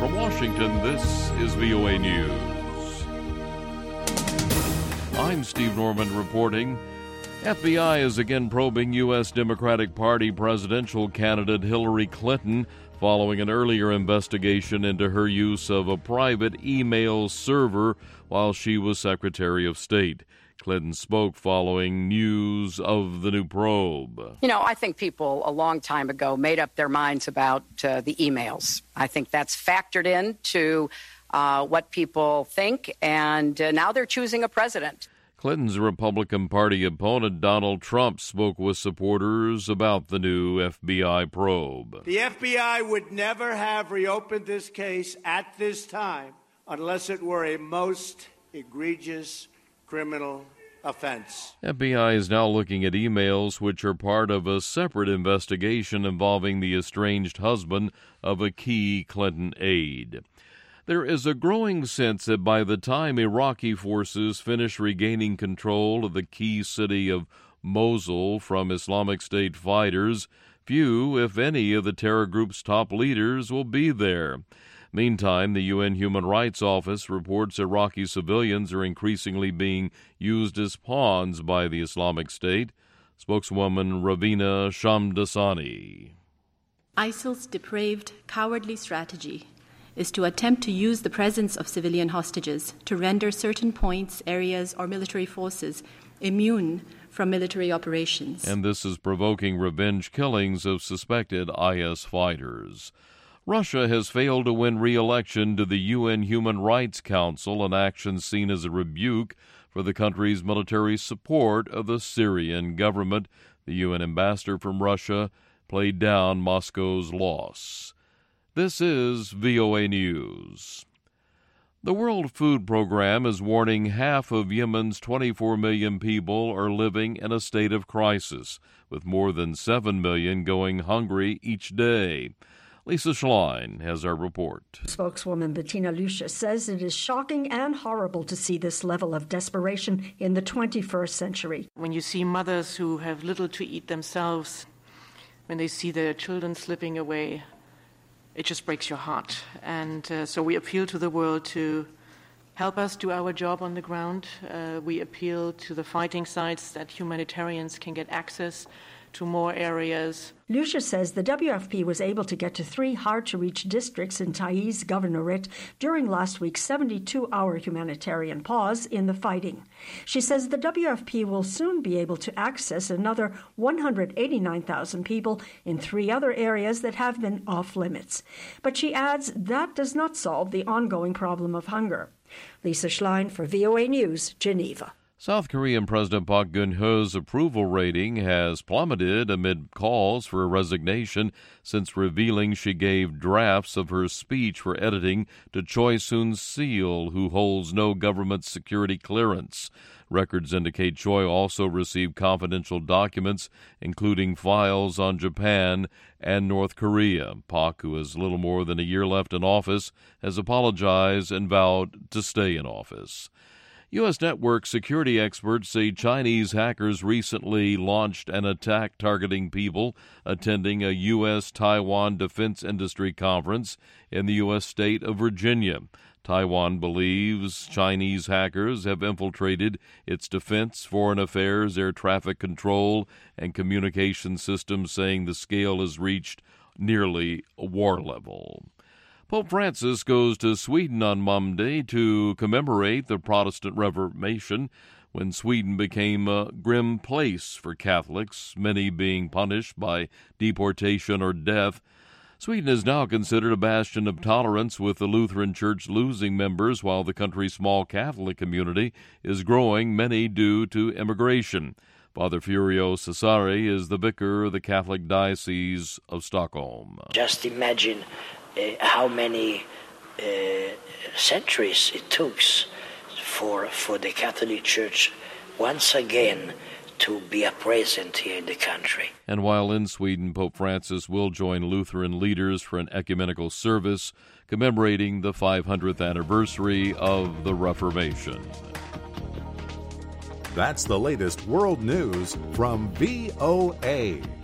From Washington, this is VOA News. I'm Steve Norman reporting. FBI is again probing U.S. Democratic Party presidential candidate Hillary Clinton following an earlier investigation into her use of a private email server while she was Secretary of State. Clinton spoke following news of the new probe. I think people a long time ago made up their minds about the emails. I think that's factored into what people think, and now they're choosing a president. Clinton's Republican Party opponent, Donald Trump, spoke with supporters about the new FBI probe. The FBI would never have reopened this case at this time unless it were a most egregious criminal offense. FBI is now looking at emails which are part of a separate investigation involving the estranged husband of a key Clinton aide. There is a growing sense that by the time Iraqi forces finish regaining control of the key city of Mosul from Islamic State fighters, few, if any, of the terror group's top leaders will be there. Meantime, the UN Human Rights Office reports Iraqi civilians are increasingly being used as pawns by the Islamic State. Spokeswoman Ravina Shamdasani. ISIL's depraved, cowardly strategy is to attempt to use the presence of civilian hostages to render certain points, areas, or military forces immune from military operations. And this is provoking revenge killings of suspected IS fighters. Russia has failed to win re-election to the UN Human Rights Council, an action seen as a rebuke for the country's military support of the Syrian government. The UN ambassador from Russia played down Moscow's loss. This is VOA News. The World Food Program is warning half of Yemen's 24 million people are living in a state of crisis, with more than 7 million going hungry each day. Lisa Schlein has our report. Spokeswoman Bettina Lucia says it is shocking and horrible to see this level of desperation in the 21st century. When you see mothers who have little to eat themselves, when they see their children slipping away, it just breaks your heart. And so we appeal to the world to help us do our job on the ground. We appeal to the fighting sides that humanitarians can get access to more areas. Lucia says the WFP was able to get to 3 hard-to-reach districts in Taiz Governorate during last week's 72-hour humanitarian pause in the fighting. She says the WFP will soon be able to access another 189,000 people in 3 other areas that have been off-limits. But she adds that does not solve the ongoing problem of hunger. Lisa Schlein for VOA News, Geneva. South Korean President Park Geun-hye's approval rating has plummeted amid calls for a resignation since revealing she gave drafts of her speech for editing to Choi Soon-sil, who holds no government security clearance. Records indicate Choi also received confidential documents, including files on Japan and North Korea. Park, who has little more than a year left in office, has apologized and vowed to stay in office. U.S. network security experts say Chinese hackers recently launched an attack targeting people attending a U.S.-Taiwan defense industry conference in the U.S. state of Virginia. Taiwan believes Chinese hackers have infiltrated its defense, foreign affairs, air traffic control, and communication systems, saying the scale has reached nearly a war level. Pope Francis goes to Sweden on Monday to commemorate the Protestant Reformation, when Sweden became a grim place for Catholics, many being punished by deportation or death. Sweden is now considered a bastion of tolerance, with the Lutheran Church losing members while the country's small Catholic community is growing, many due to immigration. Father Furio Cesare is the vicar of the Catholic Diocese of Stockholm. Just imagine how many centuries it took for the Catholic Church once again to be a present here in the country. And while in Sweden, Pope Francis will join Lutheran leaders for an ecumenical service commemorating the 500th anniversary of the Reformation. That's the latest world news from VOA.